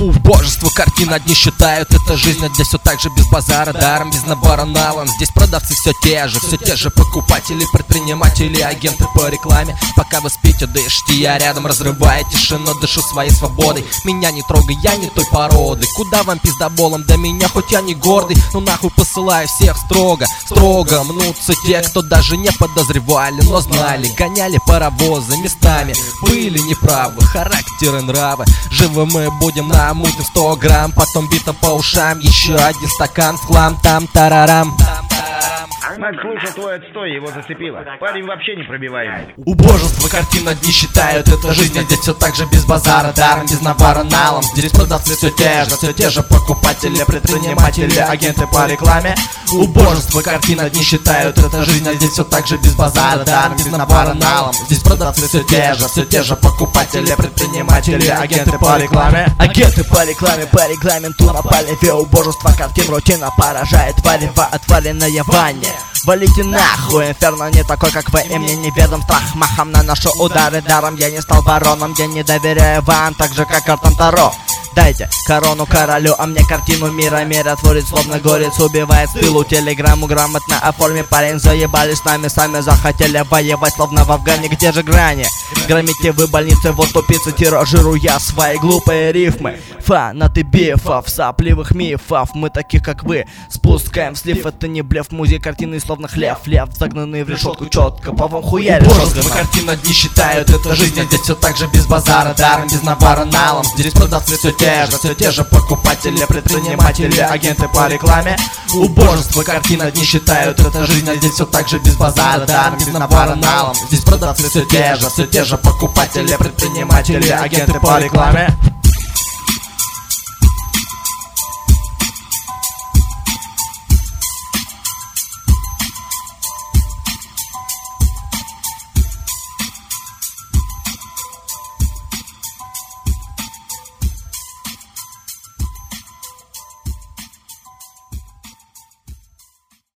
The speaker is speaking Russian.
Убожество, картин одни считают это жизнь, а здесь все так же без базара, даром, без набора налом. Здесь продавцы все те же покупатели, предприниматели, агенты по рекламе. Пока вы спите, дышите, я рядом, разрывая тишину, дышу своей свободой. Меня не трогай, я не той породы. Куда вам пиздоболом, до меня хоть я не гордый, но нахуй посылаю всех строго. Строго мнутся те, кто даже не подозревали, но знали, гоняли паровозы местами, были неправы, характеры, нравы. Живы мы будем на мутим 100 грамм, потом битом по ушам, еще один стакан в хлам, там тарарам. Мак слушал твой отстой, его зацепило. Парень вообще не пробиваемый. Убожество, картин одни считают это жизнь, а здесь все так же без базара, даром, без набора налом. Здесь продавцы все те же покупатели, предприниматели, агенты по рекламе. Убожество, картин одни считают это жизнь, а здесь все так же без базара, даром, без набора налом. Здесь продавцы все те же покупатели, предприниматели, агенты по рекламе. Агенты по регламенту напали. Убожество, картин, рутина поражает. Варево, отваленное ванне. Валите нахуй, инферно не такой, как вы, и мне неведом. Страх махом наношу удары даром. Я не стал бароном, я не доверяю вам, так же как картам Таро. Дайте корону королю, а мне картину мира. Миротворец, словно горец, убивает с пылу. Телеграмму грамотно оформи, парень, заебали с нами. Сами захотели воевать, словно в Афгане. Где же грани? Громите вы больницы, вот тупицы. Тиражирую я свои глупые рифмы. Фанаты бифов, сопливых мифов. Мы таких, как вы, спускаем слив. Это не блеф, музей картины, словно хлеб. Лев, загнанный в решетку четко, по вам хуяли. Убожество, картин одни считают это жизнь, а здесь все так же без базара, даром, без набора налом. Здесь продавцы все те же покупатели, предприниматели, агенты по рекламе. Убожество, картин одни считают это жизнь, а здесь все так же без базара, даром, без набора налом. Здесь продавцы все те же покупатели, предприниматели, агенты по рекламе.